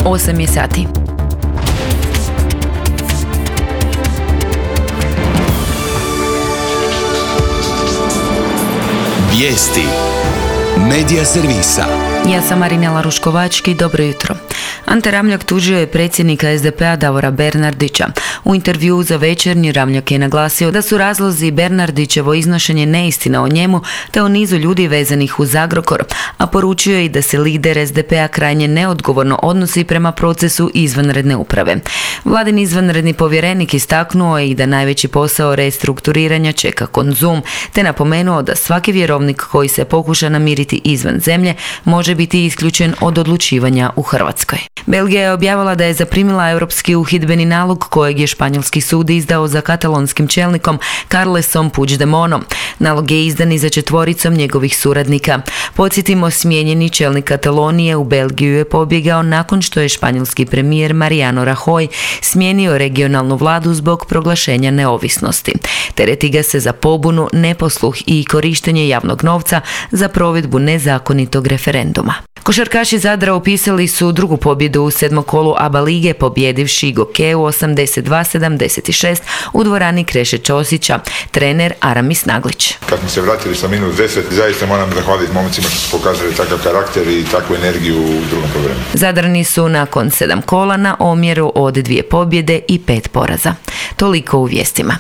8 je sati. Vijesti Medija servisa. Ja sam Marinela Ruškovački, dobro jutro. Ante Ramljak tužio je predsjednika SDP-a Davora Bernardića. U intervjuu za Večernji Ramljak je naglasio da su razlozi Bernardićevo iznošenje neistina o njemu te o nizu ljudi vezanih uz Agrokor, a poručio je i da se lider SDP-a krajnje neodgovorno odnosi prema procesu izvanredne uprave. Vladin izvanredni povjerenik istaknuo je i da najveći posao restrukturiranja čeka Konzum, te napomenuo da svaki vjerovnik koji se pokuša namiriti izvan zemlje može biti isključen od odlučivanja u Hrvatskoj. Belgija je objavila da je zaprimila europski uhidbeni nalog kojeg je španjolski sud izdao za katalonskim čelnikom Carlesom Puigdemontom. Nalog je izdan i za 4 njegovih suradnika. Podsjetimo, smijenjeni čelnik Katalonije u Belgiju je pobjegao nakon što je španjolski premijer Mariano Rajoy smijenio regionalnu vladu zbog proglašenja neovisnosti. Tereti ga se za pobunu, neposluh i korištenje javnog novca za provedbu nezakonitog referenduma. Košarkaši Zadra upisali su drugu pobjedu u 7. kolu ABA lige, pobjedivši Gokeu 82-76 u dvorani Kreše Ćosića. Trener Aramis Naglić. Kad smo se vratili sa -10, zaista moram zahvaliti momcima što su pokazali takav karakter i takvu energiju u drugom problemu. Zadrani su nakon 7 kola na omjeru od 2 pobjede i 5 poraza. Toliko u vijestima.